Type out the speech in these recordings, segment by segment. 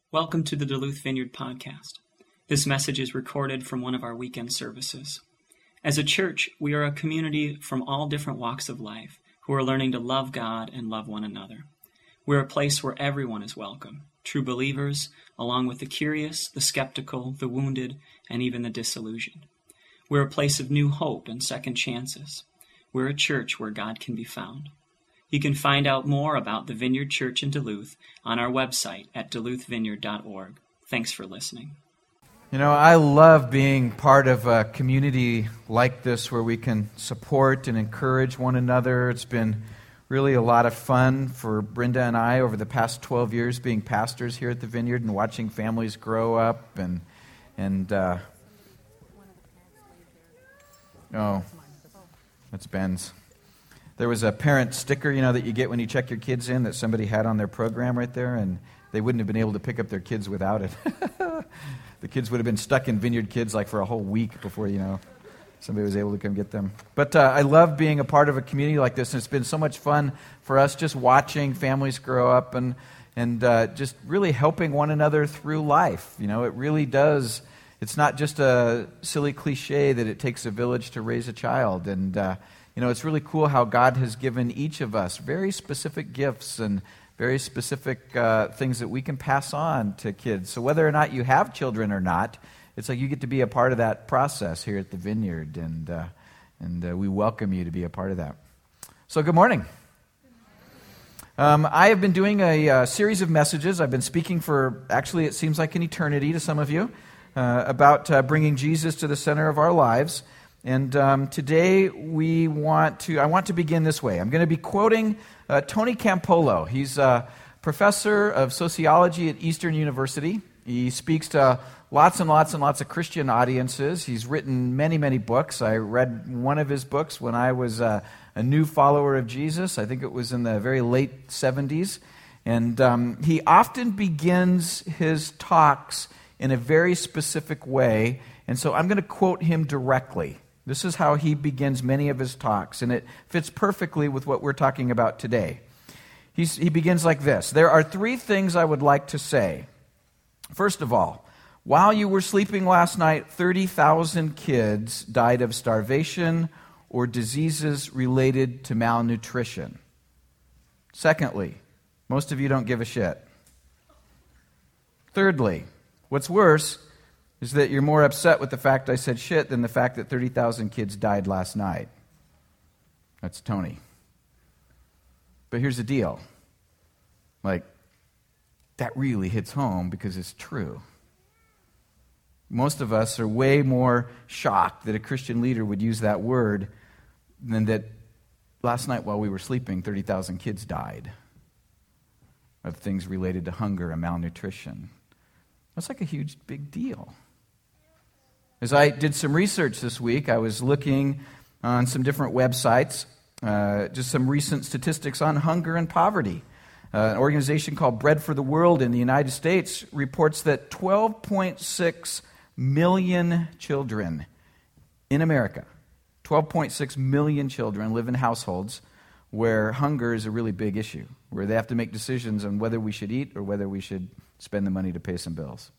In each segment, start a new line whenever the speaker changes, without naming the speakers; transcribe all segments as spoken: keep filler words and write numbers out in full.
Welcome to the Duluth Vineyard Podcast. This message is recorded from one of our weekend services. As a church, we are a community from all different walks of life who are learning to love God and love one another. We're a place where everyone is welcome, true believers, along with the curious, the skeptical, the wounded, and even the disillusioned. We're a place of new hope and second chances. We're a church where God can be found. You can find out more about the Vineyard Church in Duluth on our website at duluth vineyard dot org. Thanks for listening.
You know, I love being part of a community like this where we can support and encourage one another. It's been really a lot of fun for Brenda and I over the past twelve years being pastors here at the Vineyard and watching families grow up and, and uh, oh, that's Ben's. There was a parent sticker, you know, that you get when you check your kids in that somebody had on their program right there, and they wouldn't have been able to pick up their kids without it. The kids would have been stuck in Vineyard Kids like for a whole week before, you know, somebody was able to come get them. But uh, I love being a part of a community like this, and it's been so much fun for us just watching families grow up and, and uh, just really helping one another through life. You know, it really does. It's not just a silly cliche that it takes a village to raise a child, and uh You know, it's really cool how God has given each of us very specific gifts and very specific uh, things that we can pass on to kids. So whether or not you have children or not, it's like you get to be a part of that process here at the Vineyard, and uh, and uh, we welcome you to be a part of that. So good morning. Um, I have been doing a uh, series of messages. I've been speaking for, actually it seems like an eternity to some of you, uh, about uh, bringing Jesus to the center of our lives. And um, today we want to, I want to begin this way. I'm going to be quoting uh, Tony Campolo. He's a professor of sociology at Eastern University. He speaks to lots and lots and lots of Christian audiences. He's written many, many books. I read one of his books when I was uh, a new follower of Jesus. I think it was in the very late seventies. And um, he often begins his talks in a very specific way. And so I'm going to quote him directly. This is how he begins many of his talks, and it fits perfectly with what we're talking about today. He's, he begins like this: "There are three things I would like to say. First of all, while you were sleeping last night, thirty thousand kids died of starvation or diseases related to malnutrition. Secondly, most of you don't give a shit. Thirdly, what's worse is that you're more upset with the fact I said shit than the fact that thirty thousand kids died last night." That's Tony. But here's the deal. Like, that really hits home because it's true. Most of us are way more shocked that a Christian leader would use that word than that last night while we were sleeping, thirty thousand kids died of things related to hunger and malnutrition. That's like a huge, big deal. As I did some research this week, I was looking on some different websites, uh, just some recent statistics on hunger and poverty. Uh, an organization called Bread for the World in the United States reports that twelve point six million children in America, twelve point six million children live in households where hunger is a really big issue, where they have to make decisions on whether we should eat or whether we should spend the money to pay some bills.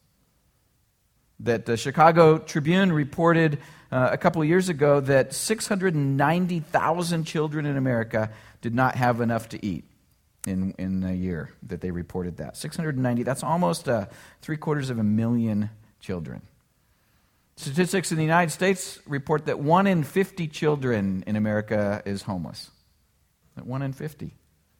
That the Chicago Tribune reported uh, a couple of years ago that six hundred ninety thousand children in America did not have enough to eat in, in a year that they reported that. six hundred ninety, that's almost uh, three quarters of a million children. Statistics in the United States report that one in fifty children in America is homeless. That one in fifty.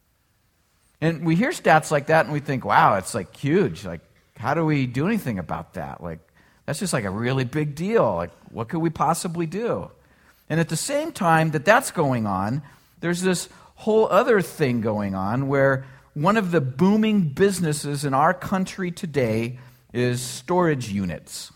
And we hear stats like that and we think, wow, it's like huge. Like, how do we do anything about that? Like, that's just like a really big deal. Like, what could we possibly do? And at the same time that that's going on, there's this whole other thing going on where one of the booming businesses in our country today is storage units.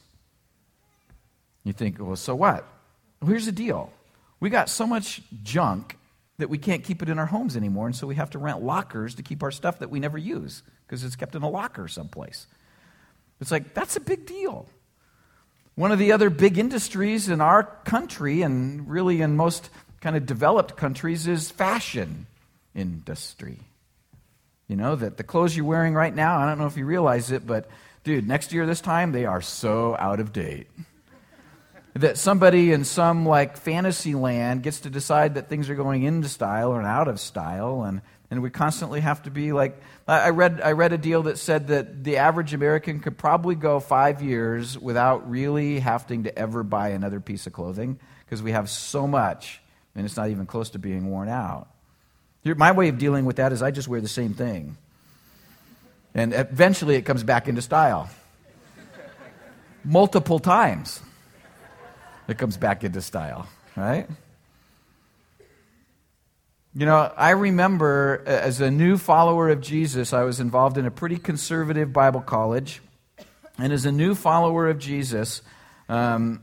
You think, well, so what? Well, here's the deal. We got so much junk that we can't keep it in our homes anymore, and so we have to rent lockers to keep our stuff that we never use because it's kept in a locker someplace. It's like, that's a big deal. One of the other big industries in our country, and really in most kind of developed countries, is fashion industry. You know, that the clothes you're wearing right now, I don't know if you realize it, but dude, next year this time, they are so out of date. That somebody in some like fantasy land gets to decide that things are going into style or out of style, and, and we constantly have to be like, I read I read a deal that said that the average American could probably go five years without really having to ever buy another piece of clothing because we have so much, and it's not even close to being worn out. My way of dealing with that is I just wear the same thing. And eventually it comes back into style. Multiple times. It comes back into style, right? You know, I remember as a new follower of Jesus, I was involved in a pretty conservative Bible college. And as a new follower of Jesus, um,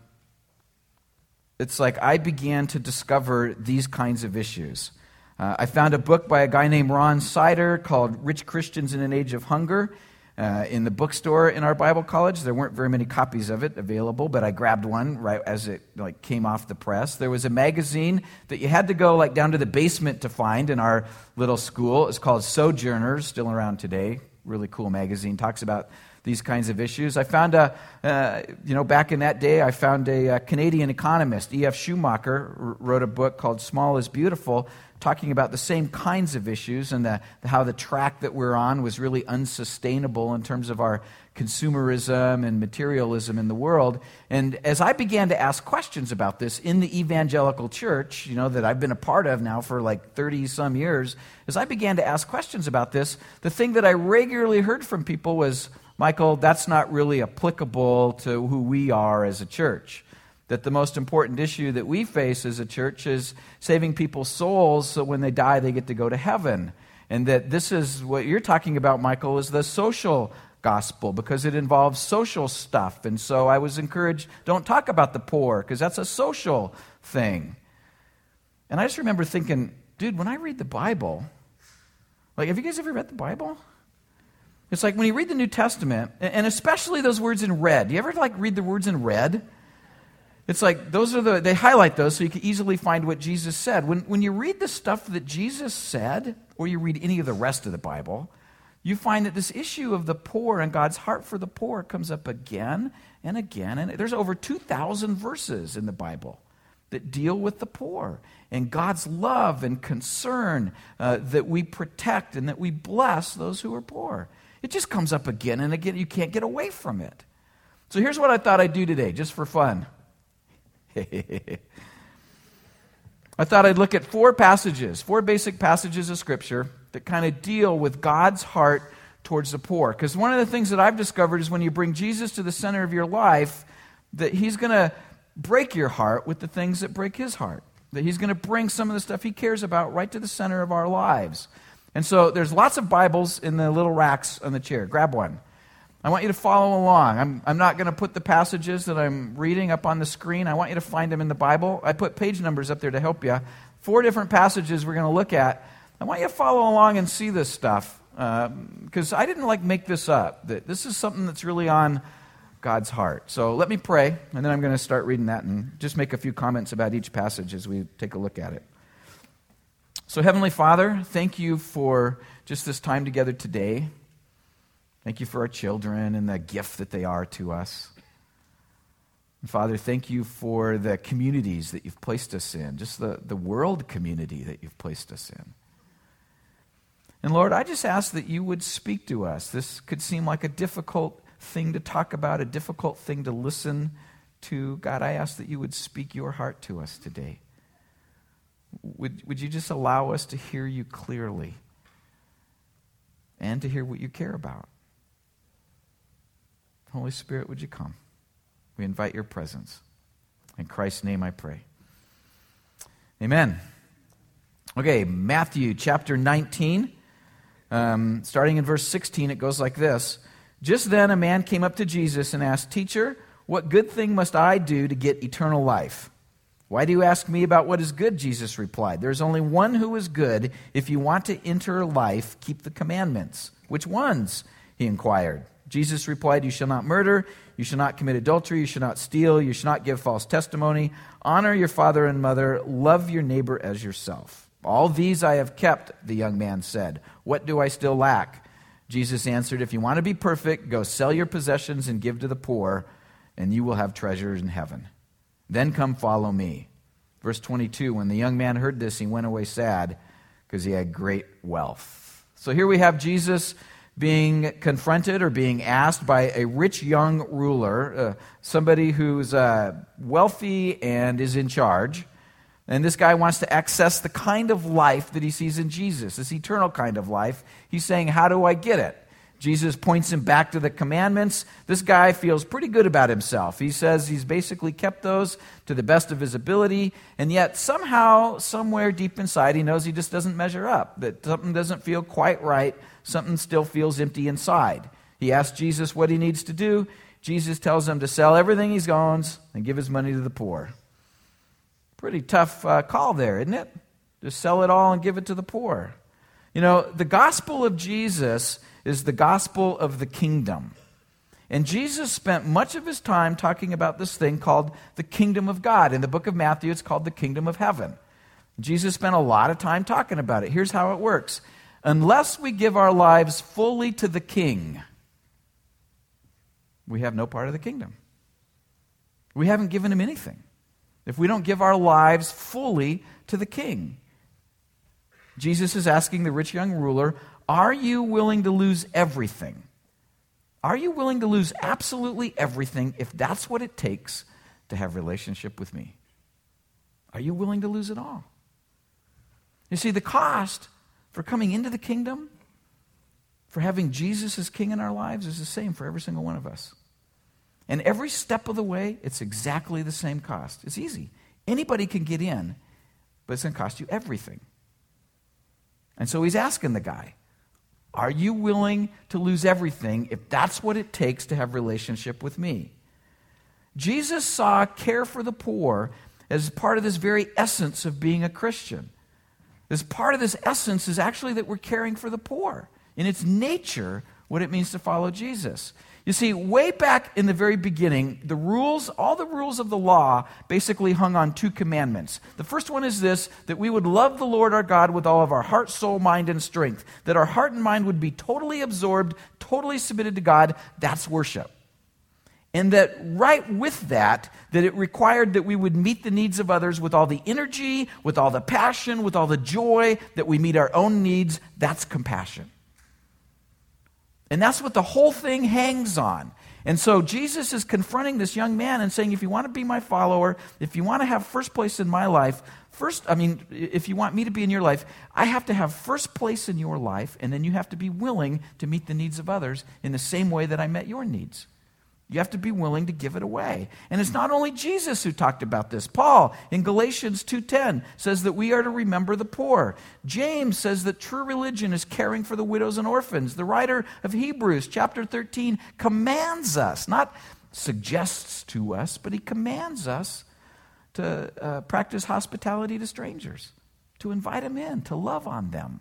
it's like I began to discover these kinds of issues. Uh, I found a book by a guy named Ron Sider called Rich Christians in an Age of Hunger. Uh, in the bookstore in our Bible college. There weren't very many copies of it available, but I grabbed one right as it like came off the press. There was a magazine that you had to go like down to the basement to find in our little school. It's called Sojourners, still around today. Really cool magazine, talks about these kinds of issues. I found a, uh, you know, back in that day, I found a, a Canadian economist, E F Schumacher, r- wrote a book called Small is Beautiful, talking about the same kinds of issues and the, how the track that we're on was really unsustainable in terms of our consumerism and materialism in the world. And as I began to ask questions about this in the evangelical church, you know, that I've been a part of now for like thirty-some years, as I began to ask questions about this, the thing that I regularly heard from people was, Michael, that's not really applicable to who we are as a church. That the most important issue that we face as a church is saving people's souls so when they die they get to go to heaven. And that this is what you're talking about, Michael, is the social gospel because it involves social stuff. And so I was encouraged, don't talk about the poor because that's a social thing. And I just remember thinking, dude, when I read the Bible, like, have you guys ever read the Bible? It's like when you read the New Testament, and especially those words in red. Do you ever like read the words in red? It's like those are the, they highlight those so you can easily find what Jesus said. When, when you read the stuff that Jesus said, or you read any of the rest of the Bible, you find that this issue of the poor and God's heart for the poor comes up again and again. And there's over two thousand verses in the Bible that deal with the poor and God's love and concern uh, that we protect and that we bless those who are poor. It just comes up again and again. You can't get away from it. So here's what I thought I'd do today, just for fun. I thought I'd look at four passages, four basic passages of Scripture that kind of deal with God's heart towards the poor. Because one of the things that I've discovered is when you bring Jesus to the center of your life, that He's going to break your heart with the things that break His heart. That He's going to bring some of the stuff He cares about right to the center of our lives. And so there's lots of Bibles in the little racks on the chair. Grab one. I want you to follow along. I'm, I'm not going to put the passages that I'm reading up on the screen. I want you to find them in the Bible. I put page numbers up there to help you. Four different passages we're going to look at. I want you to follow along and see this stuff because uh, I didn't like make this up. That this is something that's really on God's heart. So let me pray, and then I'm going to start reading that and just make a few comments about each passage as we take a look at it. So Heavenly Father, thank you for just this time together today. Thank you for our children and the gift that they are to us. And Father, thank you for the communities that you've placed us in, just the, the world community that you've placed us in. And Lord, I just ask that you would speak to us. This could seem like a difficult thing to talk about, a difficult thing to listen to. God, I ask that you would speak your heart to us today. Would, would you just allow us to hear you clearly and to hear what you care about? Holy Spirit, would you come? We invite your presence. In Christ's name I pray. Amen. Okay, Matthew chapter nineteen. Um, starting in verse sixteen, it goes like this. Just then a man came up to Jesus and asked, "Teacher, what good thing must I do to get eternal life?" "Why do you ask me about what is good?" Jesus replied. "There is only one who is good. If you want to enter life, keep the commandments." "Which ones?" he inquired. Jesus replied, "You shall not murder, you shall not commit adultery, you shall not steal, you shall not give false testimony, honor your father and mother, love your neighbor as yourself." All these I have kept, the young man said. What do I still lack? Jesus answered, if you want to be perfect, go sell your possessions and give to the poor, and you will have treasures in heaven. Then come follow me. Verse twenty-two, when the young man heard this, he went away sad because he had great wealth. So here we have Jesus being confronted or being asked by a rich young ruler, uh, somebody who's uh, wealthy and is in charge. And this guy wants to access the kind of life that he sees in Jesus, this eternal kind of life. He's saying, how do I get it? Jesus points him back to the commandments. This guy feels pretty good about himself. He says he's basically kept those to the best of his ability, and yet somehow, somewhere deep inside, he knows he just doesn't measure up, that something doesn't feel quite right, something still feels empty inside. He asks Jesus what he needs to do. Jesus tells him to sell everything he owns and give his money to the poor. Pretty tough uh, call there, isn't it? Just sell it all and give it to the poor. You know, the gospel of Jesus is the gospel of the kingdom. And Jesus spent much of his time talking about this thing called the kingdom of God. In the book of Matthew, it's called the kingdom of heaven. Jesus spent a lot of time talking about it. Here's how it works. Unless we give our lives fully to the king, we have no part of the kingdom. We haven't given him anything. If we don't give our lives fully to the king. Jesus is asking the rich young ruler, are you willing to lose everything? Are you willing to lose absolutely everything if that's what it takes to have a relationship with me? Are you willing to lose it all? You see, the cost for coming into the kingdom, for having Jesus as king in our lives, is the same for every single one of us. And every step of the way, it's exactly the same cost. It's easy. Anybody can get in, but it's going to cost you everything. And so he's asking the guy, are you willing to lose everything if that's what it takes to have a relationship with me? Jesus saw care for the poor as part of this very essence of being a Christian. This part of this essence is actually that we're caring for the poor. In its nature, what it means to follow Jesus. You see, way back in the very beginning, the rules, all the rules of the law basically hung on two commandments. The first one is this, that we would love the Lord our God with all of our heart, soul, mind, and strength. That our heart and mind would be totally absorbed, totally submitted to God. That's worship. And that right with that, that it required that we would meet the needs of others with all the energy, with all the passion, with all the joy, that we meet our own needs. That's compassion. And that's what the whole thing hangs on. And so Jesus is confronting this young man and saying, if you want to be my follower, if you want to have first place in my life, first, I mean, if you want me to be in your life, I have to have first place in your life, and then you have to be willing to meet the needs of others in the same way that I met your needs. You have to be willing to give it away. And it's not only Jesus who talked about this. Paul, in Galatians two ten, says that we are to remember the poor. James says that true religion is caring for the widows and orphans. The writer of Hebrews, chapter thirteen, commands us, not suggests to us, but he commands us to uh, practice hospitality to strangers, to invite them in, to love on them.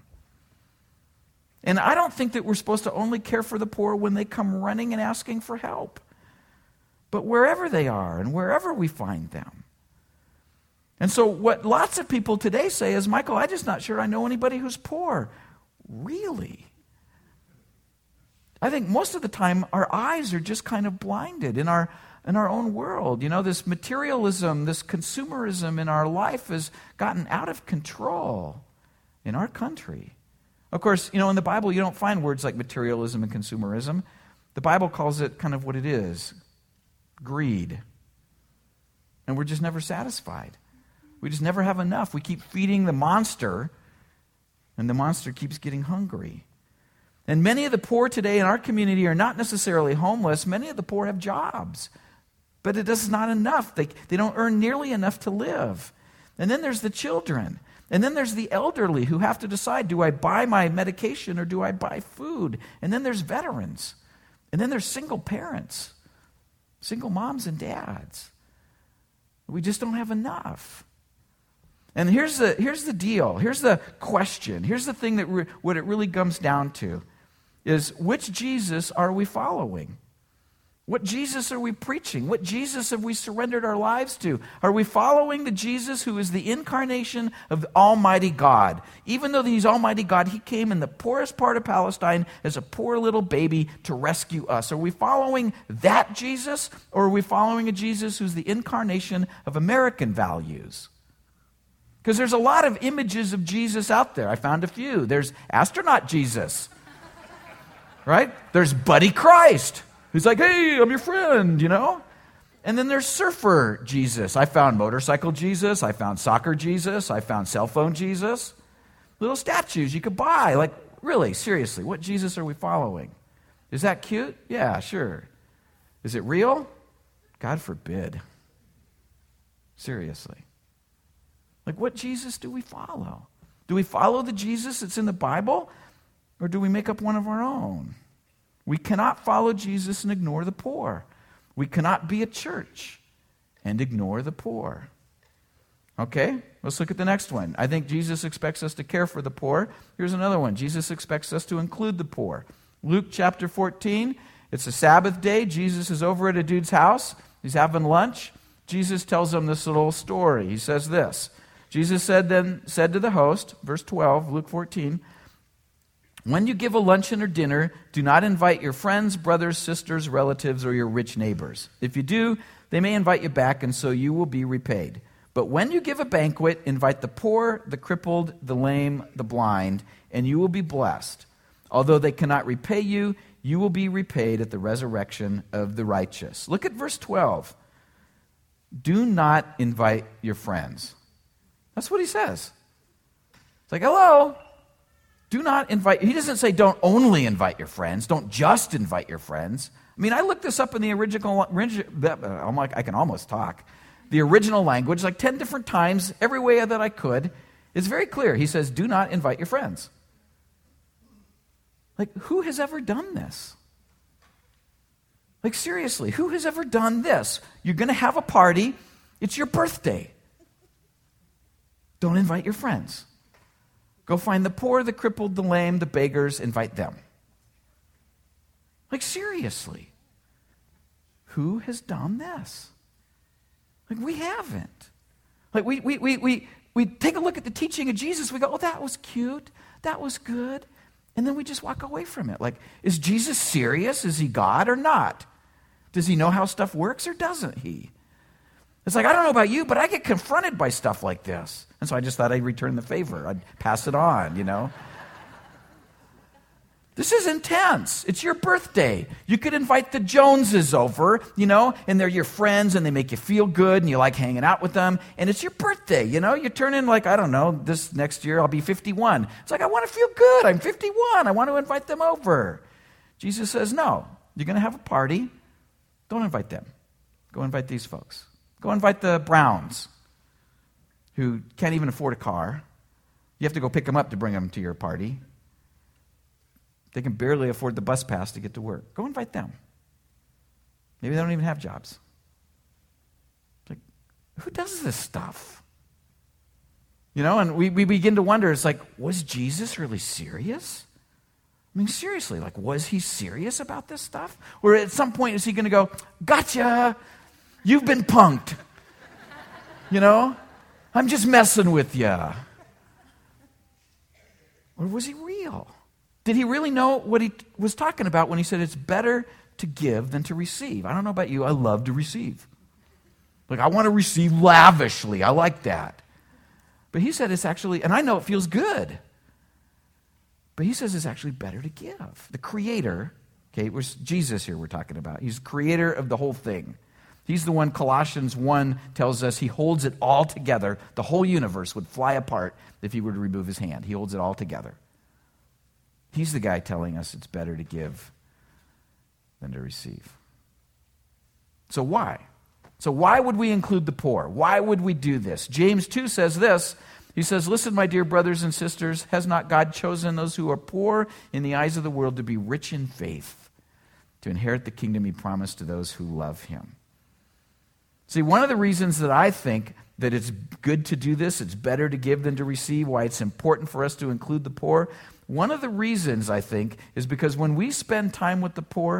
And I don't think that we're supposed to only care for the poor when they come running and asking for help. But wherever they are and wherever we find them. And so what lots of people today say is, Michael, I'm just not sure I know anybody who's poor. Really? I think most of the time our eyes are just kind of blinded in our in our own world. You know, this materialism, this consumerism in our life has gotten out of control in our country. Of course, you know, in the Bible you don't find words like materialism and consumerism. The Bible calls it kind of what it is. Greed. And we're just never satisfied. We just never have enough. We keep feeding the monster, and the monster keeps getting hungry. And many of the poor today in our community are not necessarily homeless. Many of the poor have jobs. But it is not enough. They, they don't earn nearly enough to live. And then there's the children. And then there's the elderly who have to decide, do I buy my medication or do I buy food? And then there's veterans. And then there's single parents. Single moms and dads. We just don't have enough. And here's the here's the deal. Here's the question. Here's the thing that re- what it really comes down to is, which Jesus are we following? What Jesus are we preaching? What Jesus have we surrendered our lives to? Are we following the Jesus who is the incarnation of the Almighty God? Even though he's Almighty God, he came in the poorest part of Palestine as a poor little baby to rescue us. Are we following that Jesus, or are we following a Jesus who's the incarnation of American values? Because there's a lot of images of Jesus out there. I found a few. There's astronaut Jesus, right? There's Buddy Christ. Who's like, hey, I'm your friend, you know? And then there's surfer Jesus. I found motorcycle Jesus. I found soccer Jesus. I found cell phone Jesus. Little statues you could buy. Like, really, seriously, what Jesus are we following? Is that cute? Yeah, sure. Is it real? God forbid. Seriously. Like, what Jesus do we follow? Do we follow the Jesus that's in the Bible? Or do we make up one of our own? We cannot follow Jesus and ignore the poor. We cannot be a church and ignore the poor. Okay, let's look at the next one. I think Jesus expects us to care for the poor. Here's another one. Jesus expects us to include the poor. Luke chapter fourteen, it's a Sabbath day. Jesus is over at a dude's house. He's having lunch. Jesus tells him this little story. He says this. Jesus said then said to the host, verse twelve, Luke fourteen, when you give a luncheon or dinner, do not invite your friends, brothers, sisters, relatives, or your rich neighbors. If you do, they may invite you back, and so you will be repaid. But when you give a banquet, invite the poor, the crippled, the lame, the blind, and you will be blessed. Although they cannot repay you, you will be repaid at the resurrection of the righteous. Look at verse twelve. Do not invite your friends. That's what he says. It's like, hello. Do not invite, he doesn't say don't only invite your friends, don't just invite your friends. I mean, I looked this up in the original, I'm like, I can almost talk. The original language, like ten different times, every way that I could. It's very clear. He says, do not invite your friends. Like, who has ever done this? Like, seriously, who has ever done this? You're going to have a party, it's your birthday. Don't invite your friends. Go find the poor, the crippled, the lame, the beggars, invite them. Like, seriously, who has done this? Like, we haven't. Like, we we we we we take a look at the teaching of Jesus, we go, oh, that was cute, that was good, and then we just walk away from it. Like, is Jesus serious? Is he God or not? Does he know how stuff works or doesn't he? It's like, I don't know about you, but I get confronted by stuff like this. And so I just thought I'd return the favor. I'd pass it on, you know. This is intense. It's your birthday. You could invite the Joneses over, you know, and they're your friends and they make you feel good and you like hanging out with them. And it's your birthday, you know. You turn in like, I don't know, this next year I'll be fifty-one. It's like, I want to feel good. I'm fifty-one. I want to invite them over. Jesus says, no, you're going to have a party. Don't invite them. Go invite these folks. Go invite the Browns, who can't even afford a car. You have to go pick them up to bring them to your party. They can barely afford the bus pass to get to work. Go invite them. Maybe they don't even have jobs. It's like, who does this stuff? You know, and we, we begin to wonder, it's like, was Jesus really serious? I mean, seriously, like, was he serious about this stuff? Or at some point is he going to go, gotcha, you've been punked. You know? I'm just messing with you. Or was he real? Did he really know what he was talking about when he said it's better to give than to receive? I don't know about you. I love to receive. Like, I want to receive lavishly. I like that. But he said it's actually, and I know it feels good, but he says it's actually better to give. The creator, okay, it was Jesus here we're talking about. He's creator of the whole thing. He's the one, Colossians one tells us, he holds it all together. The whole universe would fly apart if he were to remove his hand. He holds it all together. He's the guy telling us it's better to give than to receive. So why? So why would we include the poor? Why would we do this? James two says this. He says, listen, my dear brothers and sisters, has not God chosen those who are poor in the eyes of the world to be rich in faith, to inherit the kingdom he promised to those who love him? See, one of the reasons that I think that it's good to do this, it's better to give than to receive, why it's important for us to include the poor, one of the reasons, I think, is because when we spend time with the poor,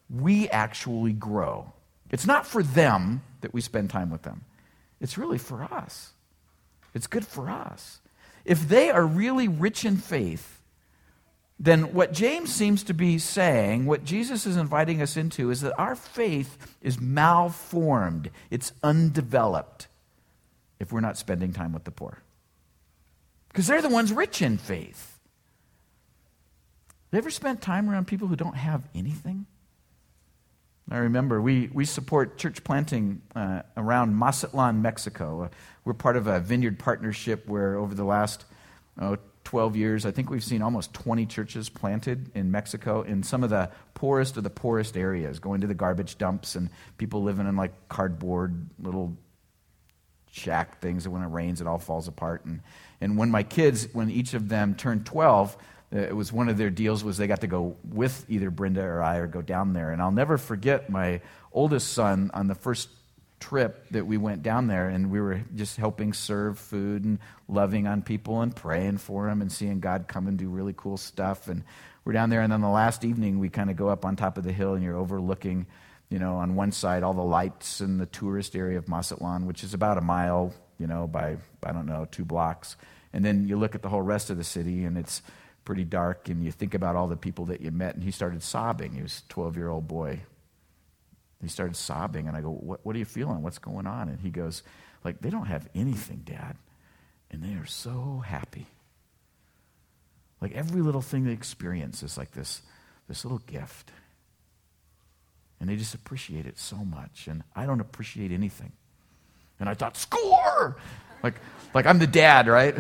we actually grow. It's not for them that we spend time with them. It's really for us. It's good for us. If they are really rich in faith, then what James seems to be saying, what Jesus is inviting us into, is that our faith is malformed. It's undeveloped if we're not spending time with the poor. Because they're the ones rich in faith. Have you ever spent time around people who don't have anything? I remember we, we support church planting uh, around Mazatlan, Mexico. Uh, we're part of a vineyard partnership where over the last oh, twelve years, I think we've seen almost twenty churches planted in Mexico in some of the poorest of the poorest areas, going to the garbage dumps and people living in like cardboard little shack things, and when it rains it all falls apart. And, and when my kids, when each of them turned twelve, uh, it was one of their deals was they got to go with either Brenda or I or go down there. And I'll never forget my oldest son on the first trip that we went down there, and we were just helping serve food and loving on people and praying for them and seeing God come and do really cool stuff. And we're down there, and then the last evening we kind of go up on top of the hill and you're overlooking, you know, on one side all the lights in the tourist area of Mazatlan, which is about a mile, you know, by, I don't know, two blocks. And then you look at the whole rest of the city and it's pretty dark, and you think about all the people that you met. And he started sobbing. He was a twelve-year-old boy. He started sobbing, and I go, what, what are you feeling? What's going on? And he goes, like, they don't have anything, Dad, and they are so happy. Like every little thing they experience is like this, this little gift. And they just appreciate it so much, and I don't appreciate anything. And I thought, score! Like, like I'm the dad, right?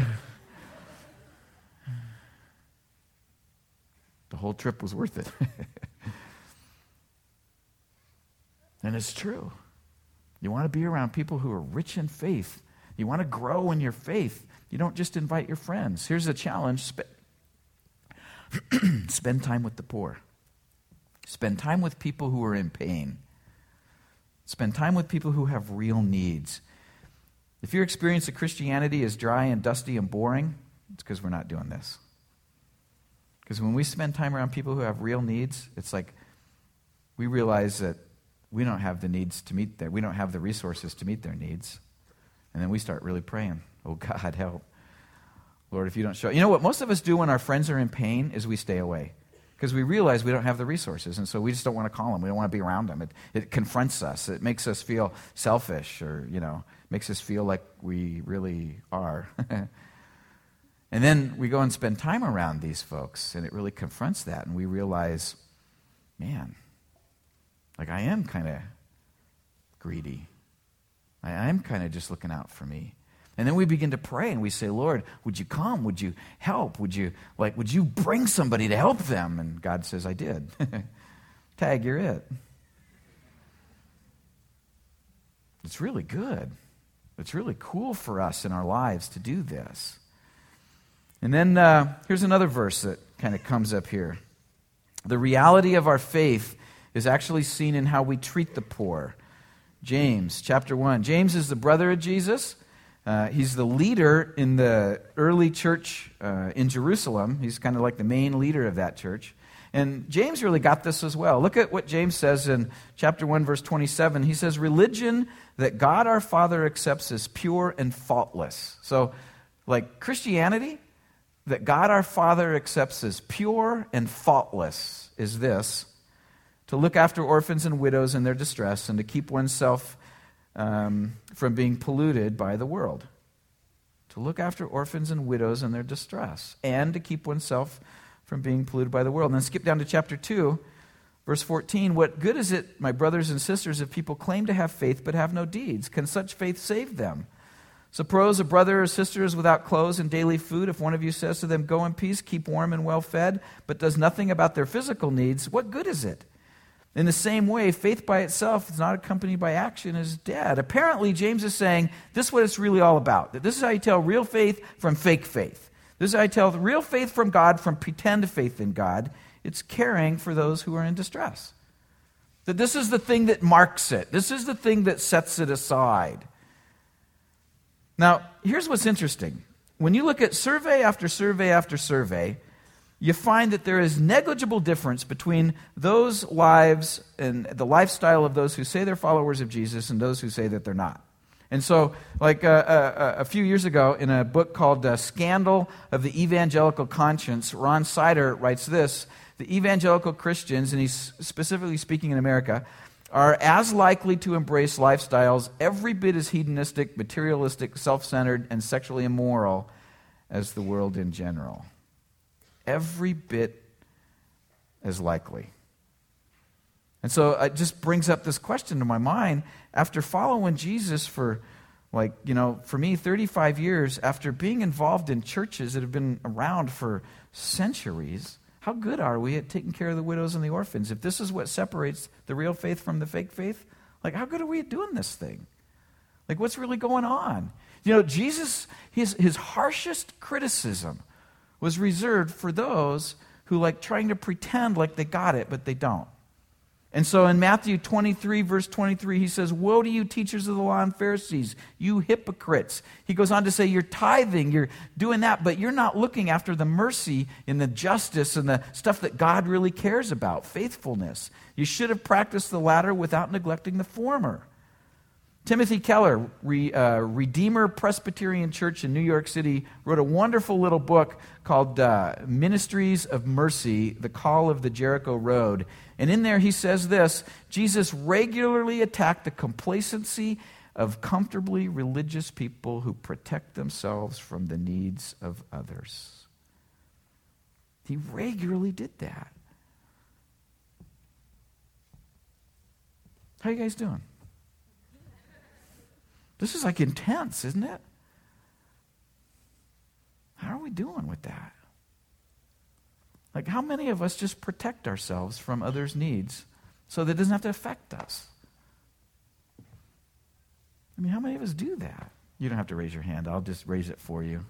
The whole trip was worth it. And it's true. You want to be around people who are rich in faith. You want to grow in your faith. You don't just invite your friends. Here's a challenge. Sp- Spend time with the poor. Spend time with people who are in pain. Spend time with people who have real needs. If your experience of Christianity is dry and dusty and boring, it's because we're not doing this. Because when we spend time around people who have real needs, it's like we realize that we don't have the needs to meet their, we don't have the resources to meet their needs. And then we start really praying, oh God, help. Lord, if you don't show... You know what most of us do when our friends are in pain is we stay away. Because we realize we don't have the resources, and so we just don't want to call them. We don't want to be around them. It, it confronts us. It makes us feel selfish, or, you know, makes us feel like we really are. And then we go and spend time around these folks, and it really confronts that, and we realize, man, like I am kind of greedy. I am kind of just looking out for me. And then we begin to pray, and we say, Lord, would you come? Would you help? Would you, like, would you bring somebody to help them? And God says, I did. Tag, you're it. It's really good. It's really cool for us in our lives to do this. And then uh, here's another verse that kind of comes up here. The reality of our faith is actually seen in how we treat the poor. James chapter one. James is the brother of Jesus. Uh, he's the leader in the early church uh, in Jerusalem. He's kind of like the main leader of that church. And James really got this as well. Look at what James says in chapter one, verse twenty-seven. He says, religion that God our Father accepts as pure and faultless. So, like Christianity that God our Father accepts as pure and faultless is this: to look after orphans and widows in their distress, and to keep oneself um, from being polluted by the world. To look after orphans and widows in their distress, and to keep oneself from being polluted by the world. And then skip down to chapter two, verse fourteen. What good is it, my brothers and sisters, if people claim to have faith but have no deeds? Can such faith save them? Suppose a brother or sister is without clothes and daily food. If one of you says to them, go in peace, keep warm and well fed, but does nothing about their physical needs, what good is it? In the same way, faith by itself is not accompanied by action is dead. Apparently, James is saying this is what it's really all about. That this is how you tell real faith from fake faith. This is how you tell the real faith from God from pretend faith in God. It's caring for those who are in distress. That this is the thing that marks it. This is the thing that sets it aside. Now, here's what's interesting. When you look at survey after survey after survey, you find that there is negligible difference between those lives and the lifestyle of those who say they're followers of Jesus and those who say that they're not. And so, like uh, uh, a few years ago, in a book called uh, Scandal of the Evangelical Conscience, Ron Sider writes this: the evangelical Christians, and he's specifically speaking in America, are as likely to embrace lifestyles every bit as hedonistic, materialistic, self-centered, and sexually immoral as the world in general. Every bit as likely. And so it just brings up this question to my mind. After following Jesus for, like, you know, for me, thirty-five years, after being involved in churches that have been around for centuries, how good are we at taking care of the widows and the orphans? If this is what separates the real faith from the fake faith, like, how good are we at doing this thing? Like, what's really going on? You know, Jesus, his, his harshest criticism was reserved for those who like trying to pretend like they got it, but they don't. And so in Matthew twenty-three, verse twenty-three, he says, "Woe to you, teachers of the law and Pharisees, you hypocrites." He goes on to say, you're tithing, you're doing that, but you're not looking after the mercy and the justice and the stuff that God really cares about, faithfulness. You should have practiced the latter without neglecting the former. Timothy Keller, Re, uh, Redeemer Presbyterian Church in New York City, wrote a wonderful little book called uh, Ministries of Mercy, The Call of the Jericho Road. And in there he says this: Jesus regularly attacked the complacency of comfortably religious people who protect themselves from the needs of others. He regularly did that. How you guys doing? This is like intense, isn't it? How are we doing with that? Like, how many of us just protect ourselves from others' needs so that it doesn't have to affect us? I mean, how many of us do that? You don't have to raise your hand. I'll just raise it for you.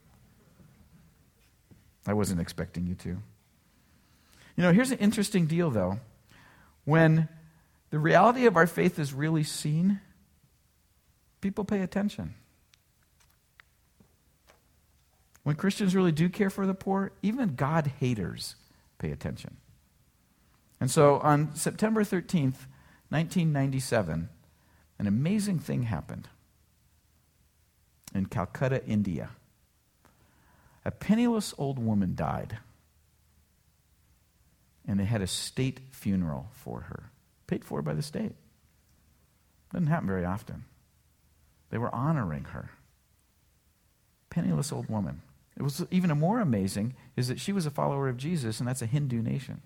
I wasn't expecting you to. You know, here's an interesting deal, though. When the reality of our faith is really seen, people pay attention. When Christians really do care for the poor, even God haters pay attention. And so on September thirteenth, nineteen ninety-seven, an amazing thing happened in Calcutta, India. A penniless old woman died, and they had a state funeral for her, paid for by the state. Doesn't happen very often. They were honoring her. Penniless old woman. It was even more amazing is that she was a follower of Jesus, and that's a Hindu nation.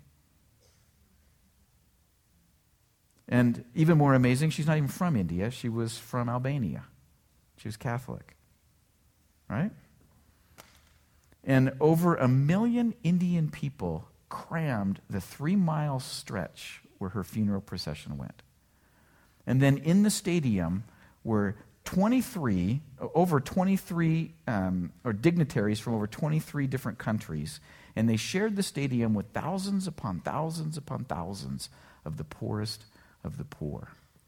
And even more amazing, she's not even from India. She was from Albania. She was Catholic. Right? And over a million Indian people crammed the three-mile stretch where her funeral procession went. And then in the stadium were twenty-three, over twenty-three, um, or dignitaries from over twenty-three different countries, and they shared the stadium with thousands upon thousands upon thousands of the poorest of the poor.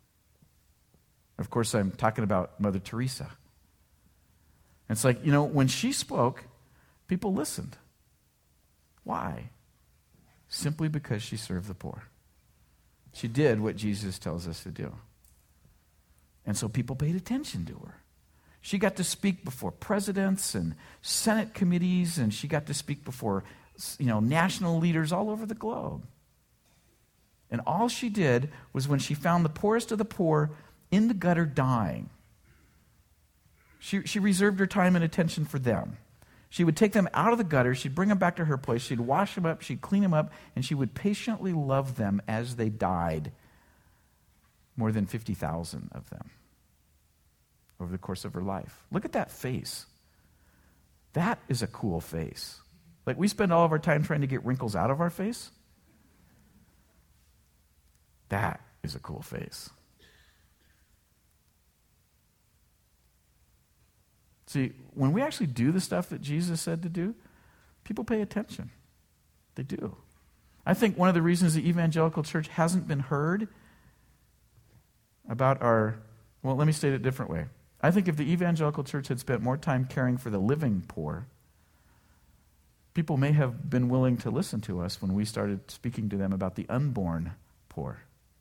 Of course, I'm talking about Mother Teresa. It's like, you know, when she spoke, people listened. Why? Simply because she served the poor. She did what Jesus tells us to do. And so people paid attention to her. She got to speak before presidents and Senate committees, and she got to speak before, you know, national leaders all over the globe. And all she did was when she found the poorest of the poor in the gutter dying, she, she reserved her time and attention for them. She would take them out of the gutter, she'd bring them back to her place, she'd wash them up, she'd clean them up, and she would patiently love them as they died. More than fifty thousand of them over the course of her life. Look at that face. That is a cool face. Like, we spend all of our time trying to get wrinkles out of our face. That is a cool face. See, when we actually do the stuff that Jesus said to do, people pay attention. They do. I think one of the reasons the evangelical church hasn't been heard about our, well, let me state it a different way. I think if the evangelical church had spent more time caring for the living poor, People may have been willing to listen to us when we started speaking to them about the unborn poor.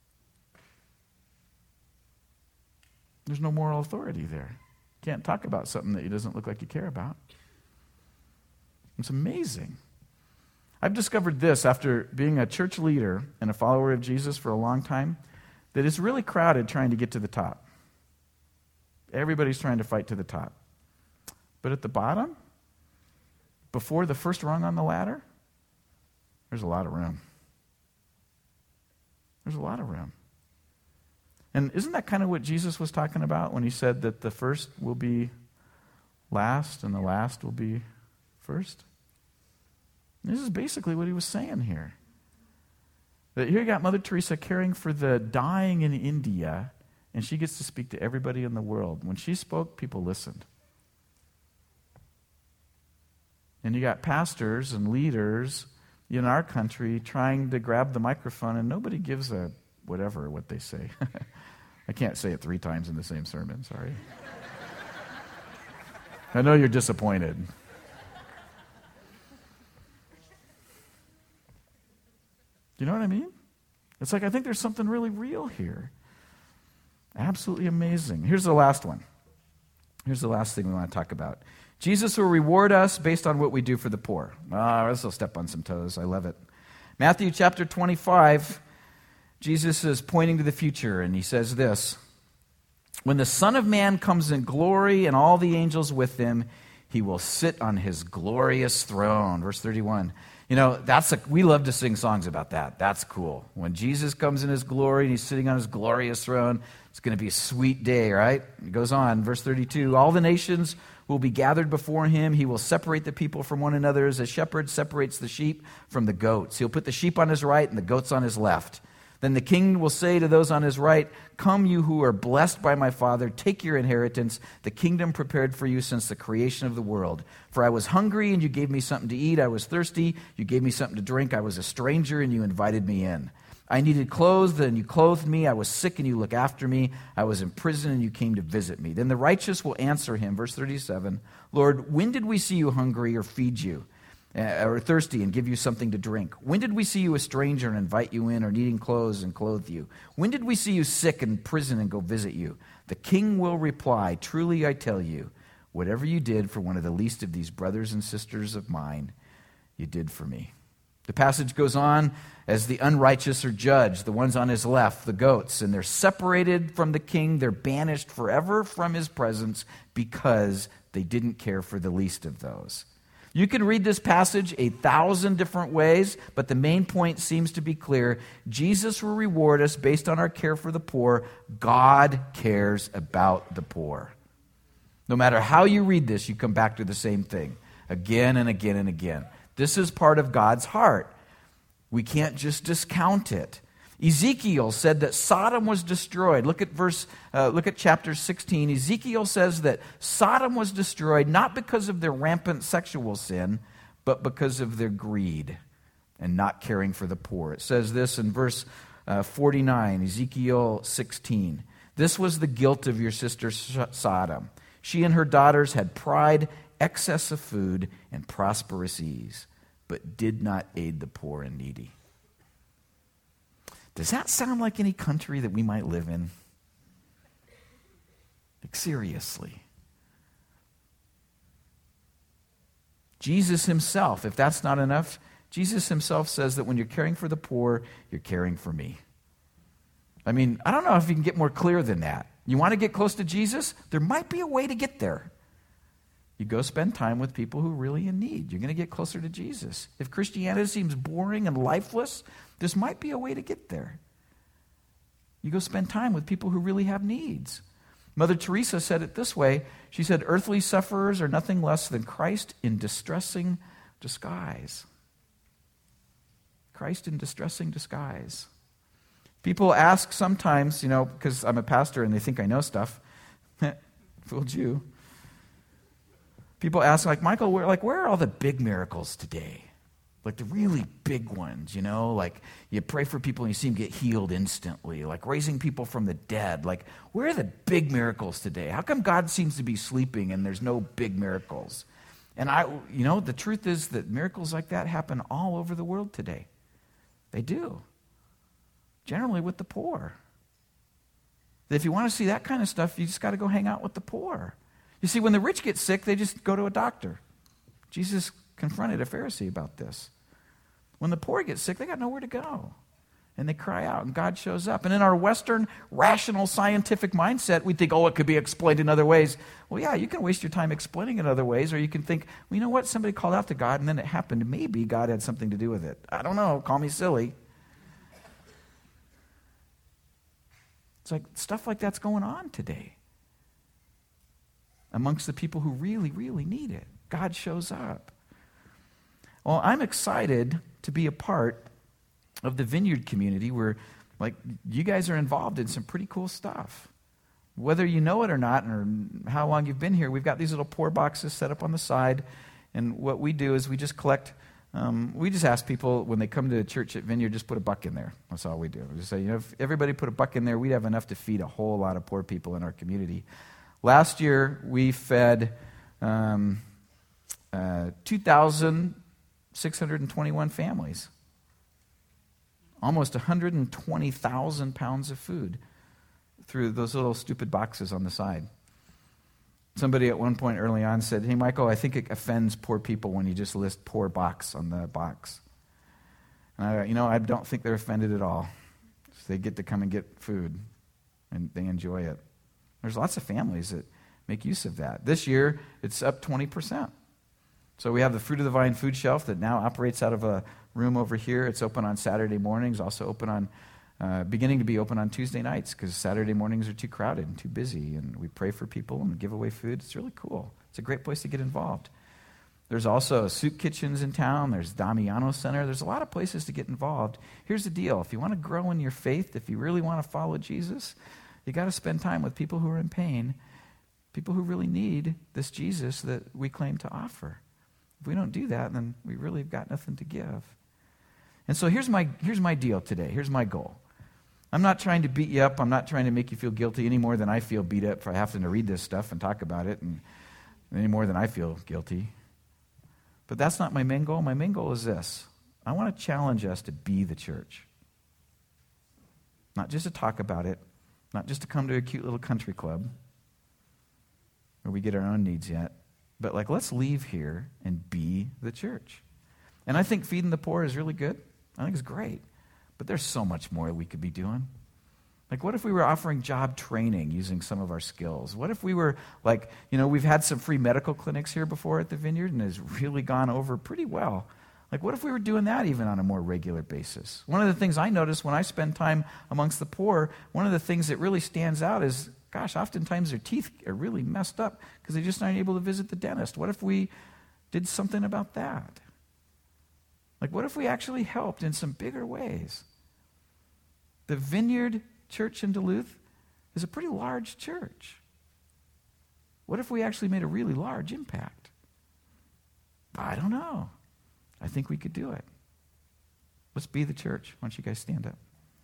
There's no moral authority there. You can't talk about something that it doesn't look like you care about. It's amazing. I've discovered this after being a church leader and a follower of Jesus for a long time, that it's really crowded trying to get to the top. Everybody's trying to fight to the top. But at the bottom, before the first rung on the ladder, there's a lot of room. There's a lot of room. And isn't that kind of what Jesus was talking about when he said that the first will be last and the last will be first? This is basically what he was saying here. That here you got Mother Teresa caring for the dying in India, and she gets to speak to everybody in the world. When she spoke, people listened. And you got pastors and leaders in our country trying to grab the microphone, and nobody gives a whatever what they say. I can't say it three times in the same sermon, sorry. I know you're disappointed. You know what I mean? It's like I think there's something really real here. Absolutely amazing. Here's the last one. Here's the last thing we want to talk about. Jesus will reward us based on what we do for the poor. Ah, oh, this will step on some toes. I love it. Matthew chapter twenty-five, Jesus is pointing to the future, and he says this: when the Son of Man comes in glory and all the angels with him, he will sit on his glorious throne. Verse thirty-one. You know, that's a, we love to sing songs about that. That's cool. When Jesus comes in his glory and he's sitting on his glorious throne, it's going to be a sweet day, right? It goes on, verse thirty-two. All the nations will be gathered before him. He will separate the people from one another as a shepherd separates the sheep from the goats. He'll put the sheep on his right and the goats on his left. Then the king will say to those on his right, "Come, you who are blessed by my Father, take your inheritance, the kingdom prepared for you since the creation of the world. For I was hungry, and you gave me something to eat. I was thirsty, you gave me something to drink. I was a stranger, and you invited me in. I needed clothes, and you clothed me. I was sick, and you looked after me. I was in prison, and you came to visit me." Then the righteous will answer him, verse thirty-seven, "Lord, when did we see you hungry or feed you? Uh, or thirsty and give you something to drink? When did we see you a stranger and invite you in, or needing clothes and clothe you? When did we see you sick in prison and go visit you?" The king will reply, "Truly I tell you, whatever you did for one of the least of these brothers and sisters of mine, you did for me." The passage goes on as the unrighteous are judged, the ones on his left, the goats, and they're separated from the king. They're banished forever from his presence because they didn't care for the least of those. You can read this passage a thousand different ways, but the main point seems to be clear. Jesus will reward us based on our care for the poor. God cares about the poor. No matter how you read this, you come back to the same thing again and again and again. This is part of God's heart. We can't just discount it. Ezekiel said that Sodom was destroyed. Look at verse, uh, look at chapter sixteen. Ezekiel says that Sodom was destroyed not because of their rampant sexual sin, but because of their greed and not caring for the poor. It says this in verse uh, forty-nine, Ezekiel sixteen. "This was the guilt of your sister Sodom. She and her daughters had pride, excess of food, and prosperous ease, but did not aid the poor and needy." Does that sound like any country that we might live in? Like, seriously. Jesus himself, if that's not enough, Jesus himself says that when you're caring for the poor, you're caring for me. I mean, I don't know if you can get more clear than that. You want to get close to Jesus? There might be a way to get there. You go spend time with people who are really in need. You're going to get closer to Jesus. If Christianity seems boring and lifeless, this might be a way to get there. You go spend time with people who really have needs. Mother Teresa said it this way. She said, "Earthly sufferers are nothing less than Christ in distressing disguise." Christ in distressing disguise. People ask sometimes, you know, because I'm a pastor and they think I know stuff. Fooled you. People ask, like, "Michael, where, like, where are all the big miracles today? Like the really big ones, you know? Like you pray for people and you see them get healed instantly. Like raising people from the dead. Like, where are the big miracles today? How come God seems to be sleeping and there's no big miracles?" And I, you know, the truth is that miracles like that happen all over the world today. They do. Generally with the poor. If you want to see that kind of stuff, you just got to go hang out with the poor. You see, when the rich get sick, they just go to a doctor. Jesus confronted a Pharisee about this. When the poor get sick, they got nowhere to go. And they cry out, and God shows up. And in our Western rational scientific mindset, we think, oh, it could be explained in other ways. Well, yeah, you can waste your time explaining it other ways, or you can think, well, you know what? Somebody called out to God, and then it happened. Maybe God had something to do with it. I don't know. Call me silly. It's like stuff like that's going on today amongst the people who really, really need it. God shows up. Well, I'm excited to be a part of the Vineyard community where, like, you guys are involved in some pretty cool stuff. Whether you know it or not, or how long you've been here, we've got these little pour boxes set up on the side, and what we do is we just collect, um, we just ask people when they come to church at Vineyard, just put a buck in there. That's all we do. We just say, you know, if everybody put a buck in there, we'd have enough to feed a whole lot of poor people in our community. Last year, we fed um, uh, two thousand six hundred twenty-one families. Almost one hundred twenty thousand pounds of food through those little stupid boxes on the side. Somebody at one point early on said, hey, Michael, I think it offends poor people when you just list poor box on the box. And I, you know, I don't think they're offended at all. They get to come and get food, and they enjoy it. There's lots of families that make use of that. This year, it's up twenty percent. So we have the Fruit of the Vine food shelf that now operates out of a room over here. It's open on Saturday mornings, also open on, uh, beginning to be open on Tuesday nights because Saturday mornings are too crowded and too busy, and we pray for people and give away food. It's really cool. It's a great place to get involved. There's also soup kitchens in town. There's Damiano Center. There's a lot of places to get involved. Here's the deal. If you want to grow in your faith, if you really want to follow Jesus, you got to spend time with people who are in pain, people who really need this Jesus that we claim to offer. If we don't do that, then we really have got nothing to give. And so here's my here's my deal today. Here's my goal. I'm not trying to beat you up. I'm not trying to make you feel guilty any more than I feel beat up for having to read this stuff and talk about it, and any more than I feel guilty. But that's not my main goal. My main goal is this. I want to challenge us to be the church. Not just to talk about it, not just to come to a cute little country club where we get our own needs yet, but like let's leave here and be the church. And I think feeding the poor is really good. I think it's great. But there's so much more we could be doing. Like, what if we were offering job training using some of our skills? What if we were, like, you know, we've had some free medical clinics here before at the Vineyard, and it's really gone over pretty well. Like, what if we were doing that even on a more regular basis? One of the things I notice when I spend time amongst the poor, one of the things that really stands out is, gosh, oftentimes their teeth are really messed up because they just aren't able to visit the dentist. What if we did something about that? Like, what if we actually helped in some bigger ways? The Vineyard Church in Duluth is a pretty large church. What if we actually made a really large impact? I don't know. I think we could do it. Let's be the church. Why don't you guys stand up?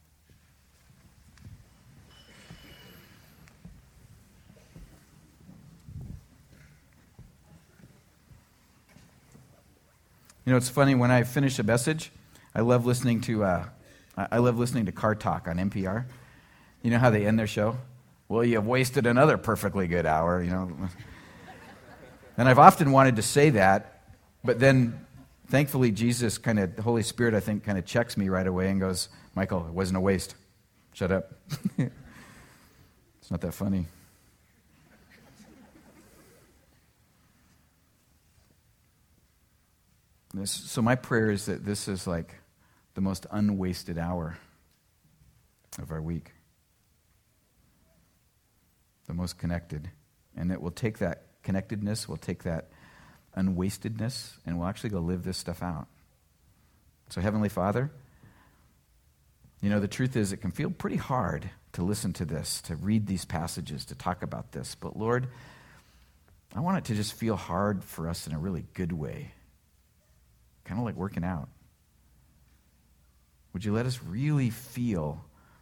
You know, it's funny, when I finish a message, I love listening to uh, I love listening to Car Talk on N P R. You know how they end their show? Well, you've wasted another perfectly good hour, you know. And I've often wanted to say that, but then thankfully Jesus kind of, the Holy Spirit, I think, kind of checks me right away and goes, Michael, it wasn't a waste. Shut up. It's not that funny. This, so my prayer is that this is like the most unwasted hour of our week. The most connected. And that we'll take that connectedness, we'll take that unwastedness, and we'll actually go live this stuff out. So Heavenly Father, you know, the truth is it can feel pretty hard to listen to this, to read these passages, to talk about this. But Lord, I want it to just feel hard for us in a really good way. Kind of like working out. Would you let us really feel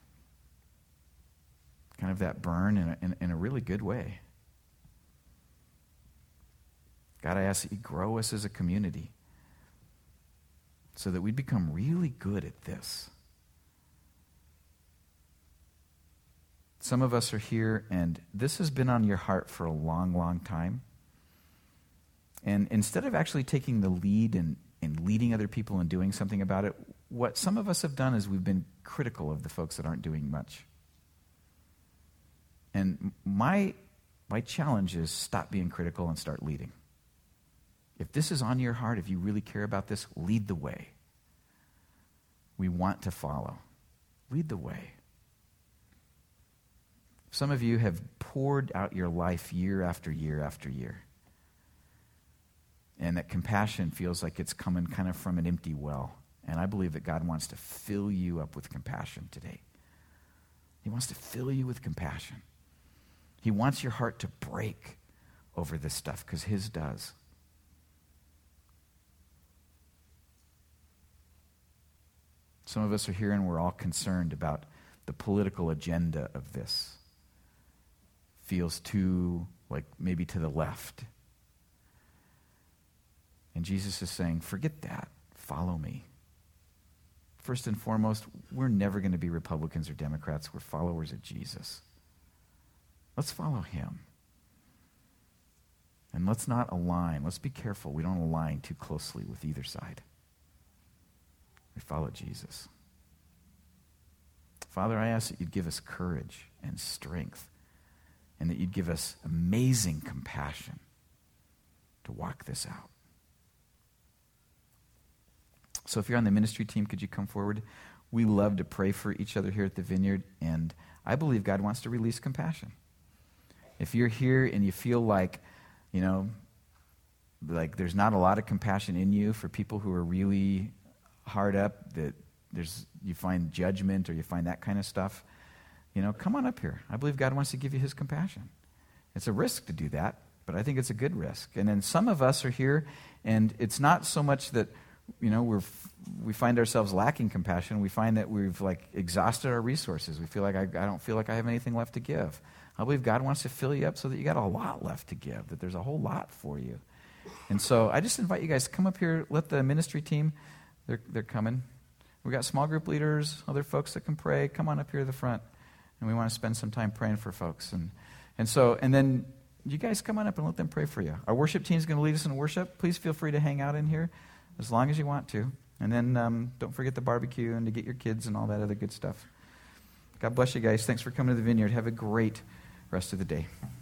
kind of that burn in a, in, in a really good way? God, I ask that you grow us as a community so that we become really good at this. Some of us are here, and this has been on your heart for a long, long time. And instead of actually taking the lead and, and leading other people and doing something about it, what some of us have done is we've been critical of the folks that aren't doing much. And my, my challenge is stop being critical and start leading. If this is on your heart, if you really care about this, lead the way. We want to follow. Lead the way. Some of you have poured out your life year after year after year. And that compassion feels like it's coming kind of from an empty well. And I believe that God wants to fill you up with compassion today. He wants to fill you with compassion. He wants your heart to break over this stuff, because his does. Some of us are here and we're all concerned about the political agenda of this. Feels too, like, maybe to the left. And Jesus is saying, forget that. Follow me. First and foremost, we're never going to be Republicans or Democrats. We're followers of Jesus. Let's follow him. And let's not align. Let's be careful we don't align too closely with either side. We follow Jesus. Father, I ask that you'd give us courage and strength, and that you'd give us amazing compassion to walk this out. So if you're on the ministry team, could you come forward? We love to pray for each other here at the Vineyard, and I believe God wants to release compassion. If you're here and you feel like, you know, like there's not a lot of compassion in you for people who are really hard up, that there's you find judgment or you find that kind of stuff, you know, come on up here. I believe God wants to give you his compassion. It's a risk to do that, but I think it's a good risk. And then some of us are here, and it's not so much that, you know, we're we find ourselves lacking compassion. We find that we've like exhausted our resources. We feel like I, I don't feel like I have anything left to give. I believe God wants to fill you up so that you got a lot left to give, that there's a whole lot for you. And so I just invite you guys to come up here, let the ministry team, they're they're coming. We got small group leaders, other folks that can pray. Come on up here to the front. And we want to spend some time praying for folks. And and so, and then you guys come on up and let them pray for you. Our worship team is going to lead us in worship. Please feel free to hang out in here as long as you want to. And then um, don't forget the barbecue and to get your kids and all that other good stuff. God bless you guys. Thanks for coming to the Vineyard. Have a great rest of the day.